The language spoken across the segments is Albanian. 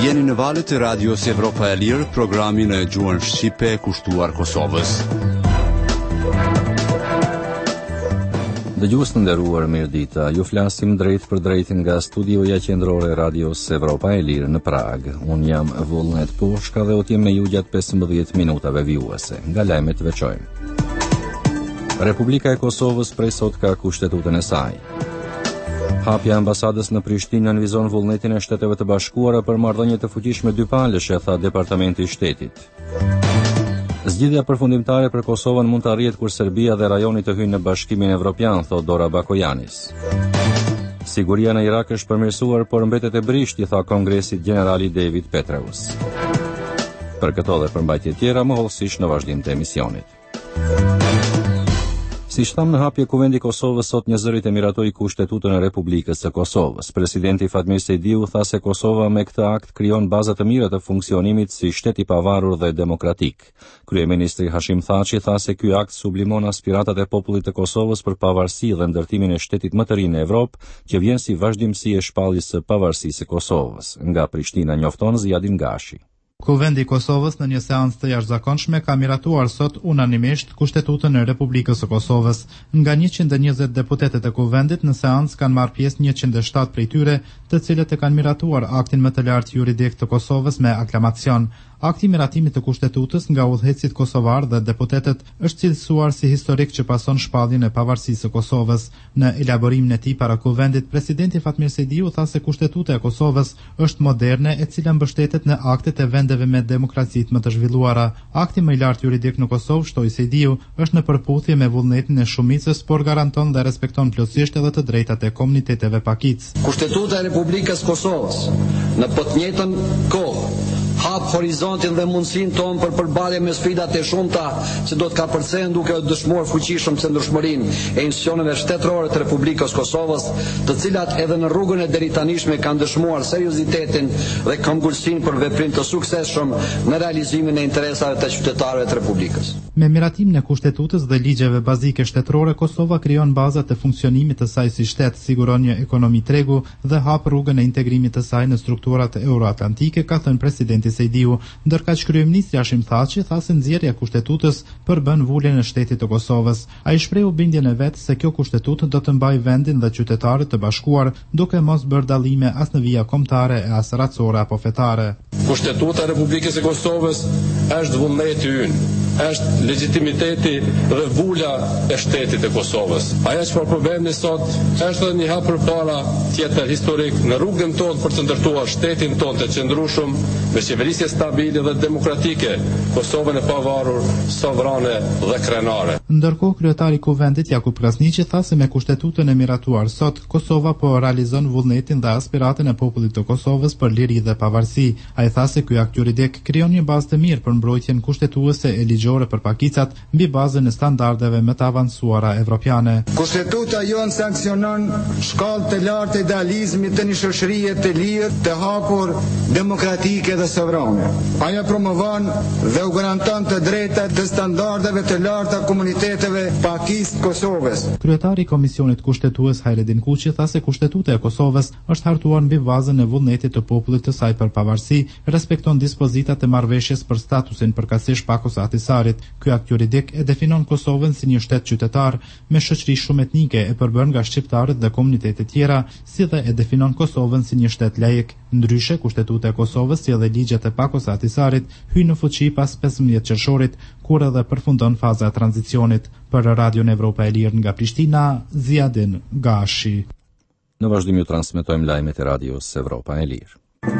Jeni në valët e Radios Evropa e Lirë, programin e gjuhën shqipe kushtuar Kosovës. Dëgjues të nderuar, mirëdita. Ju flasim drejt për drejt nga studioja qendrore e Radios Evropa e Lirë në Prag. Unë jam Vullnet Pushka dhe otjem me ju gjatë 15 minutave vijuese. Nga lajmet veçojmë. Republika e Kosovës prej sot ka kushtetutën e saj. Hapja e ambasadës në Prishtinë nënvizon vullnetin e Shteteve të Bashkuara për marrëdhënie të fuqishme dypalësh, tha Departamenti i Shtetit. Zgjidhja përfundimtare për Kosovën mund të arrihet kur Serbia dhe rajoni të hyjnë në Bashkimin Evropian, thot Dora Bakojanis. Siguria në Irak është përmirësuar, por mbetet e brisht, i tha Kongresit Generali David Petraeus. Për këto dhe përmbajtje tjera, më hollësisht në vazhdim të emisionit. Si shtam në hapje, Kuvendi i Kosovës sot një zërit e miratoi Kushtetutën e Republikës së Kosovës. Presidenti Fatmir Sejdiu tha se Kosova me këtë akt krijon baza të mira të funksionimit si shtet i pavarur dhe demokratik. Kryeministri Hashim Thaçi tha se ky akt sublimon aspiratat e popullit të Kosovës për pavarësi dhe ndërtimin e shtetit më të ri në Evropë, që vjen si vazhdimsi e shpalljes së pavarësisë së Kosovës. Nga Prishtina njofton Zjadin Gashi. Kuvendi i Kosovës në një seancë të jashtëzakonshme ka miratuar sot unanimisht Kushtetutën e Republikës së Kosovës. Nga 120 deputetët e kuvendit në seancë kanë marrë pjesë 107 prej tyre, të cilët e kanë miratuar aktin më të lartë juridik të Kosovës me aklamacion. Akti i miratimit të kushtetutës nga udhëheqësit kosovar dhe deputetët është cilësuar si historik që pason shpalljen e pavarësisë së Kosovës. Në elaborimin e tij para kuvendit, presidenti Fatmir Sejdiu tha se kushtetuta e Kosovës është moderne, e cila mbështetet në aktet e vendeve me demokracitë më të zhvilluara. Akti më i lartë juridik në Kosovë, shtoi Sejdiu, është në përputhje me vullnetin e shumicës, por garanton dhe respekton plotësisht edhe të drejtat e komuniteteve pakicë. Kushtetuta e Republikës Kosovës në të njëjtën kohë hap horizontin dhe mundësinë tonë për përballje me sfidat e shumta që do të ka përcjellën duke u dëshmuar fuqishëm se ndryshmërinë e institucioneve shtetërore të Republikës Kosovës, të cilat edhe në rrugën e deritanishme kanë dëshmuar seriozitetin dhe këmbgulsinë për veprim të suksesshëm në realizimin e interesave të qytetarëve të Republikës. Me miratimin e kushtetutës dhe ligjeve bazike shtetërore, Kosova krijon bazat e funksionimit të saj si shtet, siguron një ekonomi tregu dhe hap rrugën e integrimit të saj në strukturat euroatlantike, ka thënë presidenti Sejdiu, ndërkaq kryeministri Hashim Thaçi tha se nxjerrja e kushtetutës përbën vuljen e shtetit të Kosovës. Ai shprehu bindjen e vet se kjo kushtetutë do të mbajë vendin dhe qytetarët të bashkuar, duke mos bërë dallime as në vija kombëtare e as racore apo fetare. Kushtetuta e Republikës së Kosovës është vullneti ynë, është legitimiteti dhe vula e shtetit të Kosovës. Ajo që po bëjmë sot është edhe një hap përpara tjetër historik në rrugën tonë për të ndërtuar shtetin tonë të qëndrueshëm me qeverisje stabile dhe demokratike, Kosovën e pavarur, sovrane dhe krenare. Ndërkohë, kryetari i kuvendit Jakub Krasniqi tha se me kushtetutën e miratuar sot, Kosova po realizon vullnetin dhe aspiratën e popullit të Kosovës për liri dhe pavarësi. Ai tha se ky akt juridik krijon një bazë të mirë për mbrojtjen kushtetuese e ligjore për pakicat mbi bazën e standardeve më të avancuara evropiane. Kushtetuta jon sanksionon shkallë të lartë të idealizmit të një shoqërie të lirë, të hapur, demokratike dhe sovrane. Ajo promovon dhe u garanton të drejtat dhe standardeve të larta komuniteteve pakisë Kosovës. Kryetari i Komisionit Kushtetues Hajredin Kuqi tha se kushtetuta e Kosovës është hartuar mbi bazën e vullnetit të popullit të saj për pavarësi, respekton dispozitat e marrëveshjes për statusin përkatësisht Pakos Ahtisarit. Ky akt juridik e definon Kosovën si një shtet qytetar me shoqëri shumë etnike e përbërë nga shqiptarët dhe komunitete tjera, si dhe e definon Kosovën si një shtet laik. Ndryshe, kushtetuta e Kosovës si edhe ligjet e Pakos Ahtisarit hyjnë në fuqi pas 15 qershorit, kur edhe përfundon faza e tranzicionit. Për Radion Evropa e Lirë nga Prishtina, Zjadin Gashi. Në vazhdim ju transmetojmë lajmet e Radios Evropa e Lirë.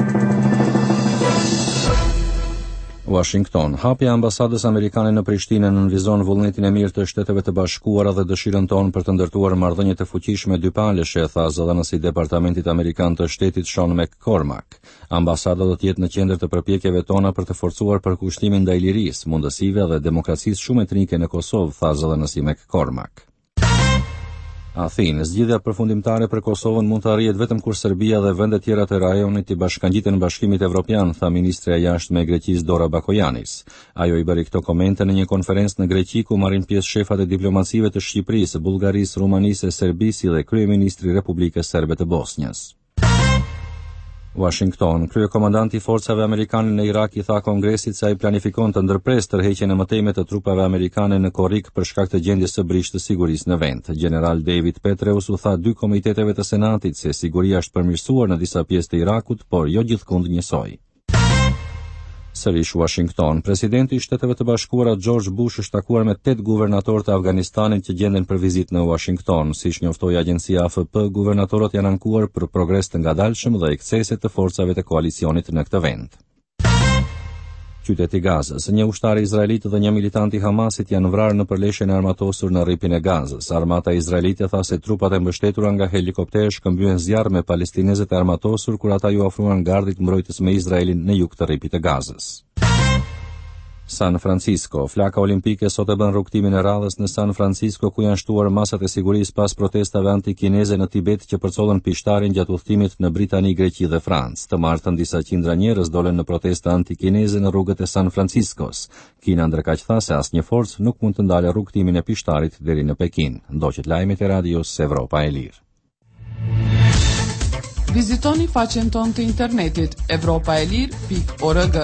Washington. Hapja e ambasadës amerikane në Prishtinë nënvizon vullnetin e mirë të Shteteve të Bashkuara dhe dëshirën tonë për të ndërtuar marrëdhënie të fuqishme dypalëshe, tha zëdhënësi i Departamentit Amerikan të Shtetit Sean McCormack. Ambasada do të jetë në qendër të përpjekjeve tona për të forcuar përkushtimin ndaj lirisë, mundësive dhe demokracisë shumë etnike në Kosovë, tha zëdhënësi McCormack. Athinë, zgjidhja përfundimtare për Kosovën mund të arrihet vetëm kur Serbia dhe vendet tjera të rajonit të bashkangjiten në Bashkimit Evropian, tha ministrja e jashtme e Greqisë Dora Bakojanis. Ajo i bëri këto komente në një konferencë në Greqi ku marrin pjesë shefat e diplomacive të Shqipërisë, Bullgarisë, Rumanisë, Serbisë dhe kryeministri i Republikës Serbe të Bosnjës. Washington, kryekomandanti i forcave amerikane në Irak I tha Kongresit se ai planifikon të ndërpresë tërheqjen e mëtejme të trupave amerikane në korrik për shkak të gjendjes së brishtë të sigurisë në vend. General David Petraeus u tha 2 komiteteve të Senatit se siguria është përmirësuar në disa pjesë të Irakut, por jo gjithkund njësoj. Sërish Washington, presidenti I Shteteve të Bashkuara George Bush është takuar me 8 guvernatorë të Afganistanit që gjenden për vizitë në Washington. Siç njoftoi agjencia AFP, guvernatorët janë ankuar për progres të ngadalshëm dhe eksese të forcave të koalicionit në këtë vend. Qyteti Gazës, një ushtar izraelit dhe një militant I Hamasit janë vrarë në përleshjen e armatosur në rripin e Gazës. Armata izraelite tha se trupat e mbështetura nga helikopterë shkëmbyen zjarr me palestinezët e armatosur kur ata ju ofruan gardit mbrojtës me Izraelin në jug të rripit të Gazës. San Francisco, flaka olimpike sot e bën rrugtimin e radhës në San Francisco ku janë shtuar masat e sigurisë pas protestave antikineze në Tibet që përcollën pishtarin gjatë udhëtimit në Britani, Greqi dhe Francë. Të martën disa qindra njerëz dolen në protesta antikineze në rrugët e San Franciscos. Kina ndërkaq tha se asnjë forcë nuk mund të ndalë rrugtimin e pishtarit deri në Pekin. Ndoqet lajmet e radios Evropa e Lirë. Vizitoni faqen tonë të internetit evropaelir.org.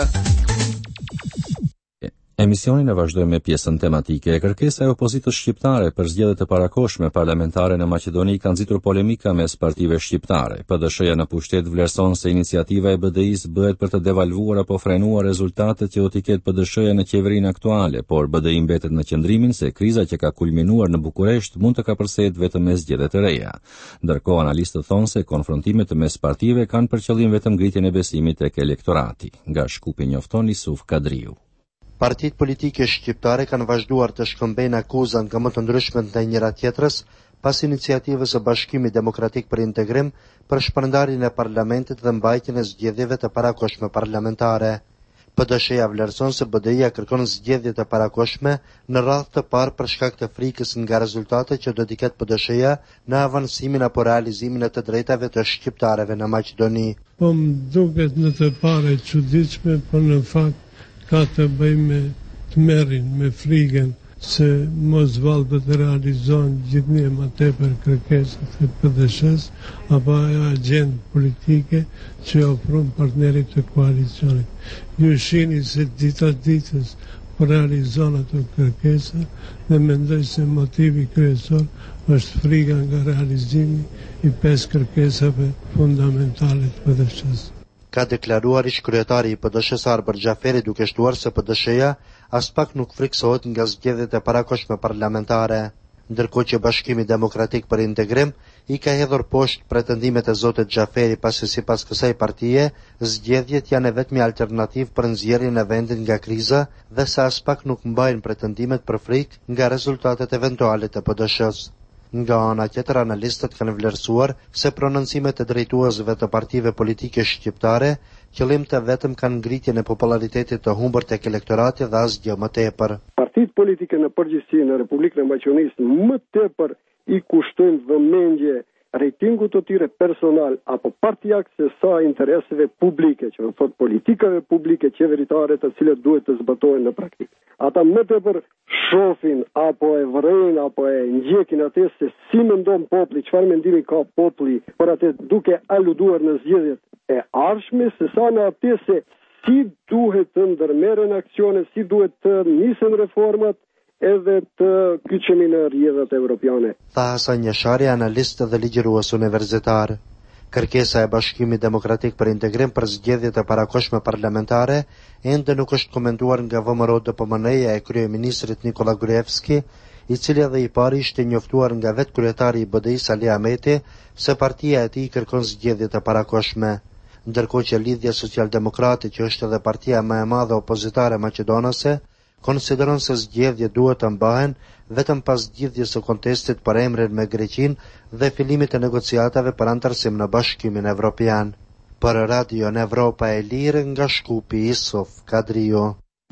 Emisionin e vazhdojmë me pjesën tematike. Kërkesa e opozitës shqiptare për zgjedhjet e parakohshme parlamentare në Maqedoni ka nxitur polemika mes partive shqiptare. PDSH-ja në pushtet vlerëson se iniciativa e BDI-s bëhet për të devalvuar apo frenuar rezultatet që do t'i ketë PDSH-ja në qeverinë aktuale, por BDI mbetet në qëndrimin se kriza që ka kulminuar në Bukuresht mund të kapërcehet vetëm me zgjedhje të reja. Ndërkohë analistët thonë se konfrontimet mes partive kanë për qëllim vetëm ngritjen e besimit tek elektorati. Nga Shkupi njofton Isuf Kadriu. Partitë politike shqiptare kanë vazhduar të shkëmbejnë akuza nga më të ndryshme ndaj njëra tjetrës pas iniciativës së Bashkimit Demokratik për Integrim për shpërndarjen e parlamentit dhe mbajtjen e zgjedhjeve të parakohshme parlamentare. PDSH-ja vlerëson se BDI-ja kërkon zgjedhje të parakohshme në radhë të parë për shkak të frikës nga rezultatet që do t'i ketë PDSH-ja në avansimin apo realizimin e të drejtave të shqiptarëve në Maqedoni. Po më duket në të parë çuditshme, por në fakt ka të bëj me të merrin, me frikën se mos vallë të realizohen gjithnjë më tepër kërkesat e PDSH-s apo agjendë politike që ofron partnerit të koalicionit. Ju shihni se ditës po realizon ato kërkesa dhe mendoj se motivi kryesor është frika nga realizimi I 5 kërkesave fundamentale të PDSH-s. Ka deklaruar ish-kryetari I PDSH-s Arber Xhaferi duke shtuar se PDSH-ja as pak nuk friksohet nga zgjedhjet e parakohshme parlamentare, ndërkohë që Bashkimi Demokratik për Integrim I ka hedhur poshtë pretendimet e zotit Xhaferi pasi sipas kësaj partie zgjedhjet janë e vetmi alternativë për nxjerrjen e vendit nga kriza dhe se as pak nuk mbajnë pretendimet për frikë nga rezultatet eventuale të PDSH-s. Nga ana tjetër, analistët kanë vlerësuar se prononcimet e drejtuesve të partive politike shqiptare qëllim të vetëm kanë ngritjen e popularitetit të humbur tek elektorati dhe asgjë më tepër. Partitë politike në përgjithësi në Republikën e Maqedonisë më tepër I kushtojnë vëmendje rejtingut të tyre personal apo partijak se sa intereseve publike, që do thotë politikave publike qeveritare të cilat duhet të zbatohen në praktikë. Ata më tepër shohin apo e vërejnë apo e ndjekin atë se si mendon populli, çfarë mendimi ka populli për atë duke aluduar në zgjedhjet e ardhshme, se sa në atë se si duhet të ndërmerren aksione, si duhet të nisen reformat edhe të kyçemi në rrjedhat evropiane. Tha Hasan Jashari, analist dhe ligjërues universitar. Kërkesa e Bashkimit Demokratik për Integrim për zgjedhjet e parakohshme parlamentare ende nuk është komentuar nga VMRO-DPMN-ja e kryeministrit Nikola Gruevski, I cili edhe I pari ishte njoftuar nga vetë kryetari I BDI-s Ali Ahmeti se partia e tij kërkon zgjedhjet e parakohshme. Ndërkohë që Lidhja Socialdemokrate, që është edhe partia më e madhe opozitare maqedonase, konsideron se zgjedhjet duhet të mbahen vetëm pas zgjidhjes së kontestit për emrin me Greqinë dhe fillimit të negociatave për antarësim në Bashkimin Evropian. Për Radio në Evropa e Lirë nga Shkupi Isuf Kadriu.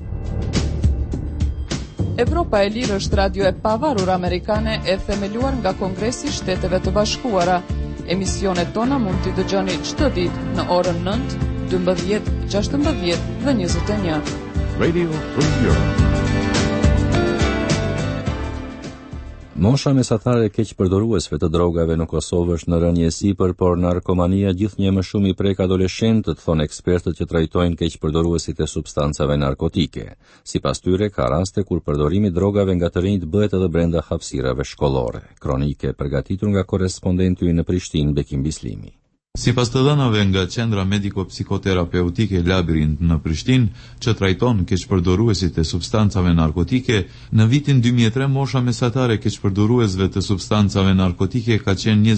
Evropa e Lirë është radio e pavarur amerikane e themeluar nga Kongresi I Shteteve të Bashkuara. Emisionet tona mund t'i dëgjoni çdo ditë në orën 9, 12, 16 dhe 21. Radio Free Europe. Mosha mesatare e keq përdoruesve të drogave në Kosovë është në rënje e sipër, por narkomania gjithnjë më shumë i prek adoleshentët, thonë ekspertët që trajtojnë keq përdoruesit e substancave narkotike. Sipas tyre, ka raste kur përdorimi i drogave nga të rinjt bëhet edhe brenda hapësirave shkollore. Kronike përgatitur nga korrespondenti ynë në Prishtinë, Bekim Bislimi. Sipas të dhënave nga Qendra Mediko-Psikoterapeutike Labirint në Prishtinë, që trajton keqpërdoruesit e substancave narkotike, në vitin 2003 mosha mesatare e keqpërdoruesve të substancave narkotike ka qenë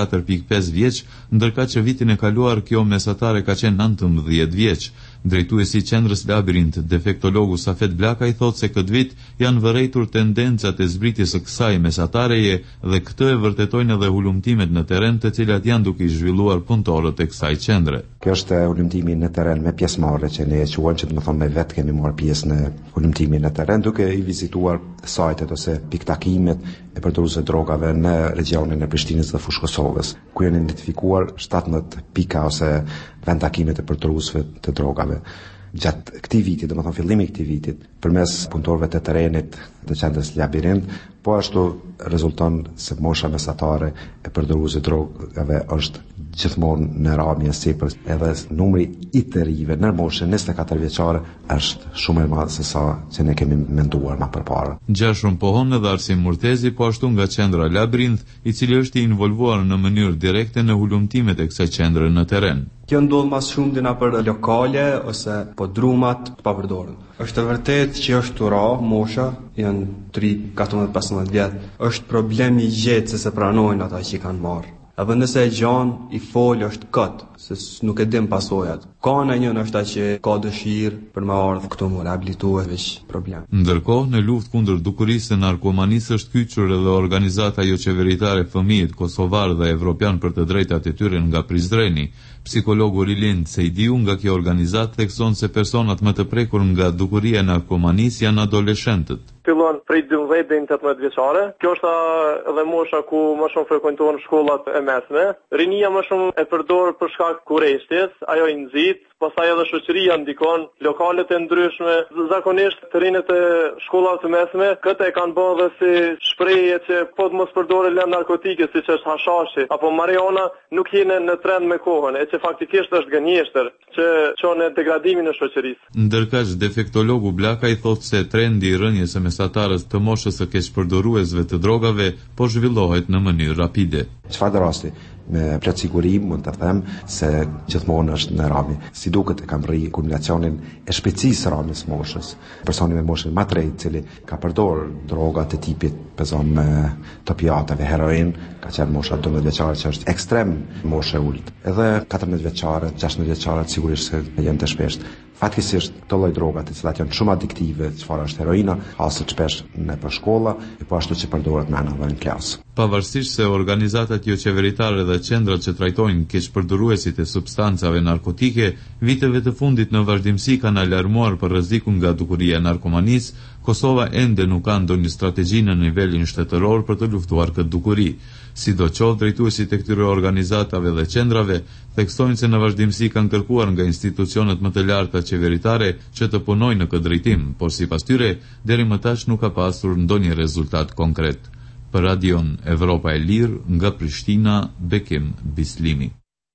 24.5 vjeç, ndërka që vitin e kaluar kjo mesatare ka qenë 19 vjeç. Drejtuesi i Qendrës Labirint, defektologu Safet Blakaj, thotë se këtë vit janë vërejtur tendencat e zbritjes së kësaj mesatareje dhe këtë e vërtetojnë edhe hulumtimet në terren, të cilat janë duke i zhvilluar punëtorët e kësaj qendre. Kjo është hulumtimi në terren me pjesëmarrje që ne quajmë, që do të thonë me vetë kemi marrë pjesë në hulumtimin në terren, duke i vizituar sajtet ose piktakimet e përdoruesve drogave në regionin e Prishtinës dhe fushë Kosovës, ku janë identifikuar 17 pika ose vendtakimet e përdoruesve të drogave. Gjatë këtij viti, domethënë fillimi i këtij vitit, përmes punëtorëve të terrenit të Qendrës Labirint, po ashtu rezulton se mosha mesatare e përdoruesve drogave është gjithmonë në ramje sipër, edhe numri i të rijve në moshën 24 vjeçare është shumë e madh se sa që ne kemi menduar më përpara. Gjashun pohon edhe Arsim Murtezi, po ashtu nga Qendra Labirint, i cili është i involvuar në mënyrë direkte në hulumtimet e kësaj qendre në terren. Kjo ndodh më shumë dina për lokale ose podrumat të papërdorur. Është vërtet që është tura, mosha janë 3, 14, 15 vjet. Është problemi i gjetë se pranojnë ata që kanë marrë. Edhe nëse e gjanë, i folë është këtë, se nuk e dim pasojat. Ka në njën është ta që ka dëshirë për me ardhë këtu më rehabilitu e veç problem. Ndërkohë, në luftë kundër dukurisë e narkomanisë është kyçur edhe organizata jo qeveritare Fëmijët Kosovar dhe Evropian për të drejtat e tyre nga Prizreni. Psikologu Rilind Sejdiu nga kjo organizatë thekson se personat më të prekur nga dukuria e narkomanisë janë adoleshentët. Fillon prej 12 deri në 18 vjeçare. Kjo është edhe mosha ku më shumë frekuentohen shkollat e mesme. Rinia më shumë e përdor për shkak kurrëshjes, ajo i nxit, pastaj edhe shoqëria ndikon, lokalet e ndryshme, zakonisht të rinjtë e shkollave të mesme, këtë e kanë bërë dhe si shprehje që po të mos përdoren lëndë narkotike siç është hashashi apo marijuana, nuk jene në trend me kohën, e që faktikisht është gënjeshtër që çon në degradimin e shoqërisë. Ndërkaq defektologu Blakaj thotë se trendi i rënjes së mesatarës të moshës së keqpërdoruesve të drogave po zhvillohet në mënyrë rapide. Çfarë rasti? Me plot siguri mund të them se gjithmonë është në rami. Si duket e kam rri kumulacionin e shpejtësisë ramës moshës. Personi me moshën më të re, i cili ka përdorur droga të tipit pezon me topiatave, heroin, ka qenë mosha 12 vjeçare që është ekstrem moshë e ulët. Edhe 14 vjeçare, 16 vjeçare sigurisht se janë të shpeshtë. Fatkesisht këto lloj drogat të cilat janë shumë adiktive, çfarë është heroina, haset shpesh në shkolla e po ashtu që përdoret në anë në klasë. Pavarësisht se organizatat jo qeveritare dhe qendrat që trajtojnë keqpërdoruesit e substancave narkotike viteve të fundit në vazhdimsi kanë alarmuar për rrezikun nga dukuria e narkomanisë, Kosova ende nuk ka ndonjë strategji në nivelin shtetëror për të luftuar këtë dukuri. Sidoqoftë, drejtuesit e këtyre organizatave dhe qendrave theksojnë se në vazhdimsi kanë kërkuar nga institucionet më të larta qeveritare që të punojnë në këtë drejtim, por sipas tyre deri më tash nuk ka pasur ndonjë rezultat konkret. Për Radion Evropa e Lirë, nga Prishtina, Bekim Bislimi.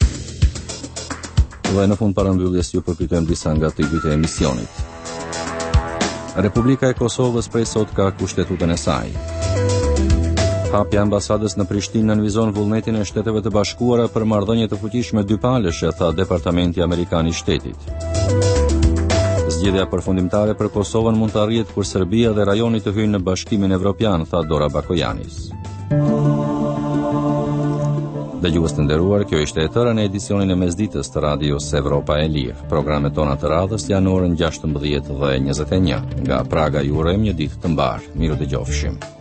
Dhe në fund parëmbylljes ju përkujtojmë disa nga titujt e emisionit. Republika e Kosovës prej sot ka kushtetutën e saj. Hapja ambasadës në Prishtinë nënvizon vullnetin e Shteteve të Bashkuara për marrëdhënie të fuqishme dypalëshe, tha Departamenti Amerikan i Shtetit. Zgjedhja përfundimtare për Kosovën mund të arrihet kur Serbia dhe rajoni të hyjnë në Bashkimin Evropian, tha Dora Bakojanis. Dëgjues të nderuar, kjo ishte e tëra në edicionin e mesditës të Radios Evropa e Lirë. Programet tona të radhës janë orën 16 dhe 21. Nga Praga ju urojmë një ditë të mbarë. Miru dëgjofshim.